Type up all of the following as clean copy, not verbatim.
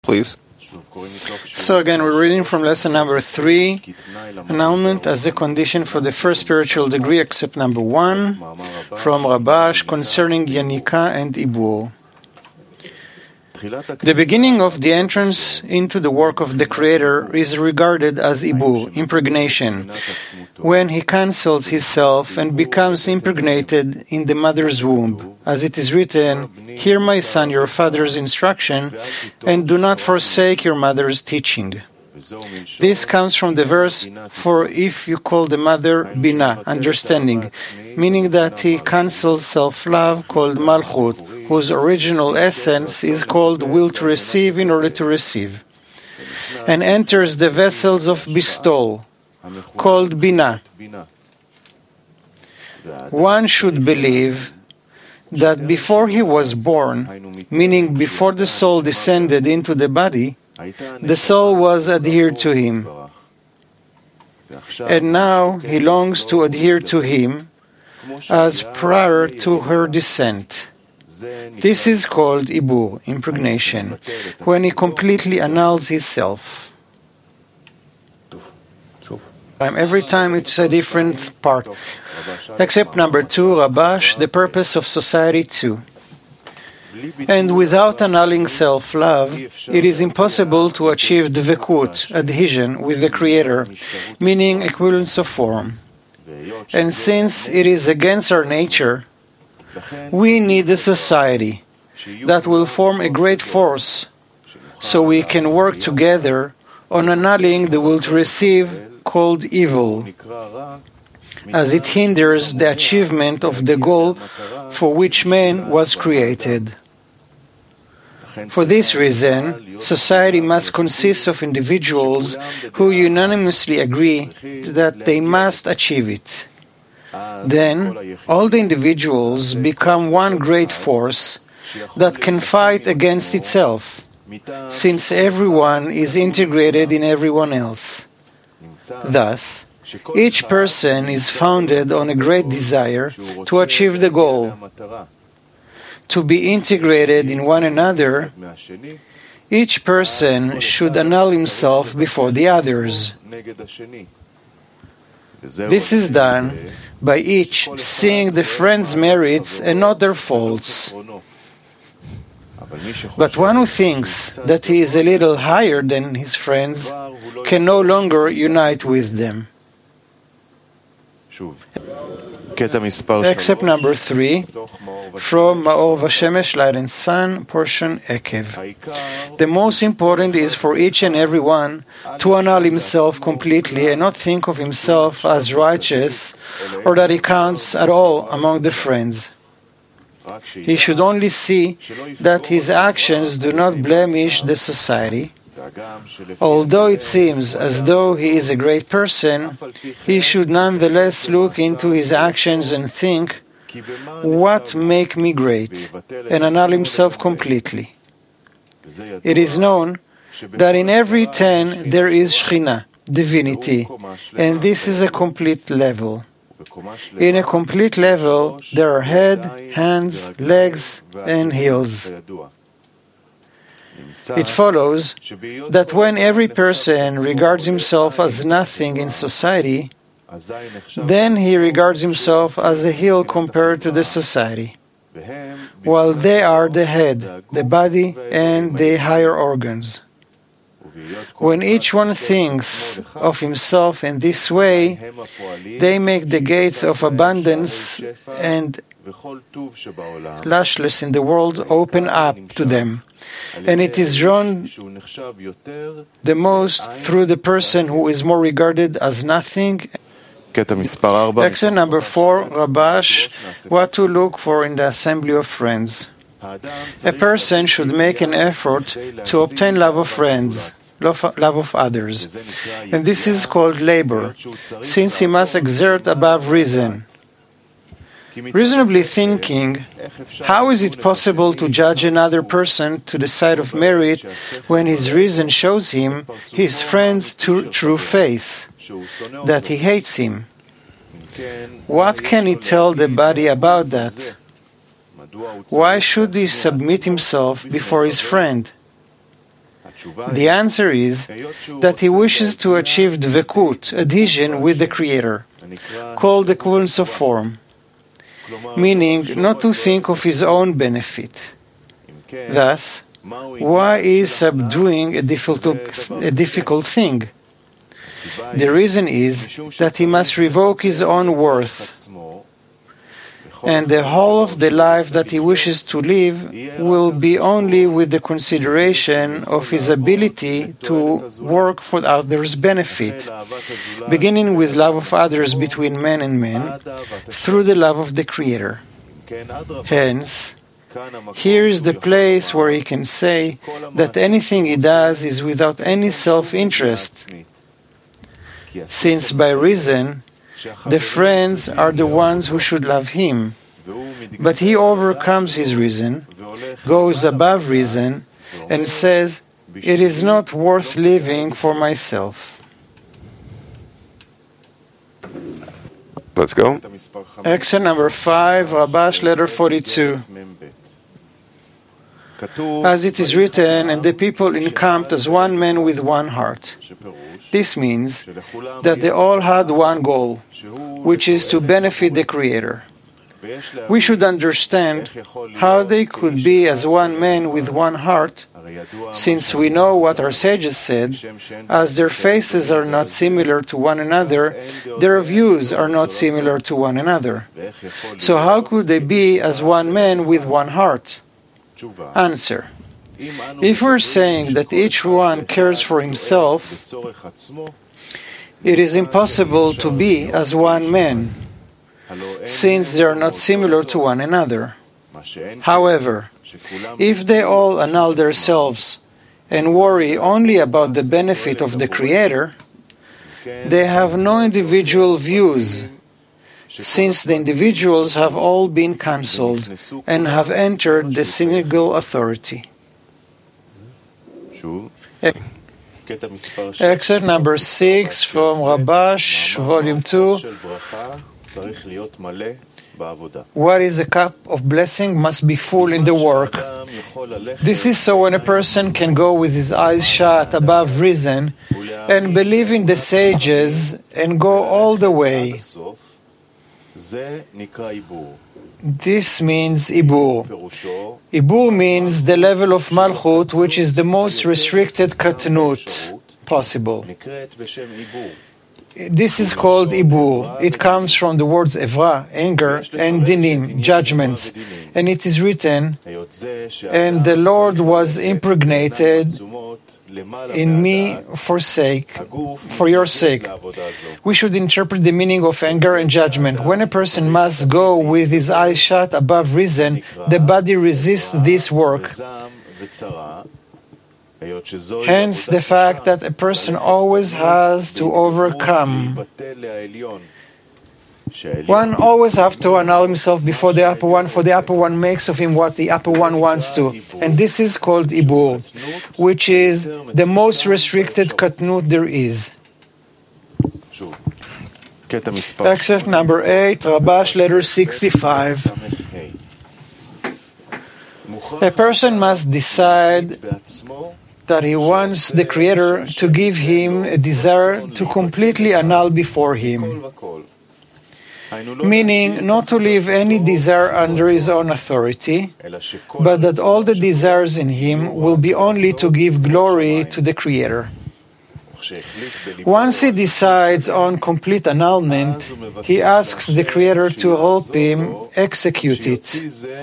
Please. So again, we're reading from lesson number 3, annulment as a condition for the first spiritual degree, except number 1, from Rabash concerning Yanika and Ibur. The beginning of the entrance into the work of the Creator is regarded as Ibur, impregnation, when he cancels himself and becomes impregnated in the mother's womb. As it is written, "Hear, my son, your father's instruction, and do not forsake your mother's teaching." This comes from the verse, "For if you call the mother Binah, understanding," meaning that he cancels self-love called Malchut, whose original essence is called will to receive in order to receive, and enters the vessels of bestowal, called Binah. One should believe that before he was born, meaning before the soul descended into the body, the soul was adhered to him, and now he longs to adhere to him as prior to her descent. This is called Ibur, impregnation, when he completely annuls himself. Every time it's a different part. Except number 2, Rabash, the purpose of society 2. And without annulling self-love, it is impossible to achieve dvekut, adhesion, with the Creator, meaning equivalence of form. And since it is against our nature, we need a society that will form a great force so we can work together on annulling the will to receive called evil, as it hinders the achievement of the goal for which man was created. For this reason, society must consist of individuals who unanimously agree that they must achieve it. Then, all the individuals become one great force that can fight against itself, since everyone is integrated in everyone else. Thus, each person is founded on a great desire to achieve the goal, to be integrated in one another. Each person should annul himself before the others. This is done by each seeing the friend's merits and not their faults. But one who thinks that he is a little higher than his friends can no longer unite with them. Except number 3, from Ma'or Vashemesh, Light and Sun, portion Ekev. The most important is for each and every one to annul himself completely and not think of himself as righteous or that he counts at all among the friends. He should only see that his actions do not blemish the society. Although it seems as though he is a great person, he should nonetheless look into his actions and think, what make me great, and annul himself completely. It is known that in every 10 there is Shekhinah, divinity, and this is a complete level. In a complete level, there are head, hands, legs, and heels. It follows that when every person regards himself as nothing in society, then he regards himself as a heel compared to the society, while they are the head, the body, and the higher organs. When each one thinks of himself in this way, they make the gates of abundance and lashless in the world open up to them, and it is drawn the most through the person who is more regarded as nothing. Excerpt number 4, Rabash, what to look for in the assembly of friends. A person should make an effort to obtain love of friends, love of others, and this is called labor, since he must exert above reason. Reasonably thinking, how is it possible to judge another person to the side of merit when his reason shows him his friend's true face, that he hates him? What can he tell the body about that? Why should he submit himself before his friend? The answer is that he wishes to achieve dvekut, adhesion with the Creator, called equivalence of form, meaning not to think of his own benefit. Thus, why is subduing a difficult thing? The reason is that he must revoke his own worth, and the whole of the life that he wishes to live will be only with the consideration of his ability to work for others' benefit, beginning with love of others between man and man, through the love of the Creator. Hence, here is the place where he can say that anything he does is without any self-interest, since by reason, the friends are the ones who should love him, but he overcomes his reason, goes above reason, and says, "It is not worth living for myself." Let's go. Excerpt number 5, Rabash, letter 42. As it is written, and the people encamped as one man with one heart. This means that they all had one goal, which is to benefit the Creator. We should understand how they could be as one man with one heart, since we know what our sages said, as their faces are not similar to one another, their views are not similar to one another. So how could they be as one man with one heart? Answer. If we're saying that each one cares for himself, it is impossible to be as one man, since they are not similar to one another. However, if they all annul themselves and worry only about the benefit of the Creator, they have no individual views, since the individuals have all been cancelled and have entered the single authority. Excerpt number 6 from Rabash, Volume 2. What is a cup of blessing must be full in the work. This is so when a person can go with his eyes shut above reason and believe in the sages and go all the way. This means Ibur. Ibur means the level of Malchut, which is the most restricted Katnut possible. This is called Ibur. It comes from the words Evra, anger, and Dinim, judgments. And it is written, and the Lord was impregnated in me for your sake. We should interpret the meaning of anger and judgment. When a person must go with his eyes shut above reason, the body resists this work. Hence, the fact that a person always has to overcome. One always has to annul himself before the upper one, for the upper one makes of him what the upper one wants to. And this is called Ibur, which is the most restricted Katnut there is. Excerpt number 8, Rabash, letter 65. A person must decide that he wants the Creator to give him a desire to completely annul before him, meaning not to leave any desire under his own authority, but that all the desires in him will be only to give glory to the Creator. Once he decides on complete annulment, he asks the Creator to help him execute it.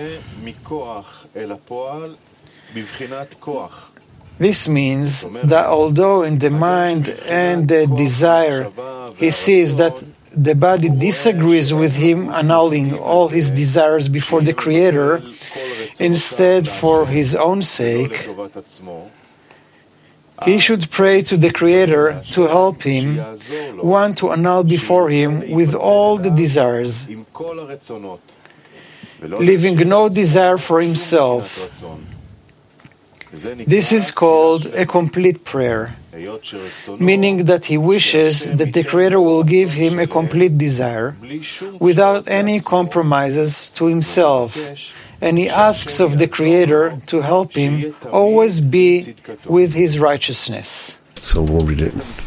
This means that although in the mind and the desire he sees that the body disagrees with him annulling all his desires before the Creator, instead for his own sake, he should pray to the Creator to help him, one to annul before him with all the desires, leaving no desire for himself. This is called a complete prayer, meaning that he wishes that the Creator will give him a complete desire, without any compromises to himself, and he asks of the Creator to help him always be with his righteousness. So we'll read it